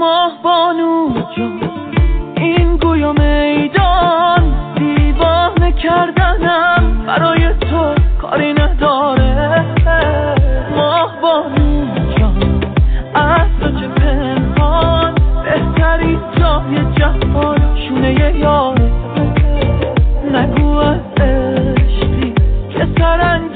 ماه بانو جان این گویا میدان دیوانه کردنم برای تو کاری نداره. ماه بانو جان از تو چه پنهان بهترین جای جهان شونه یاره. نگو از عشقی که سرنگ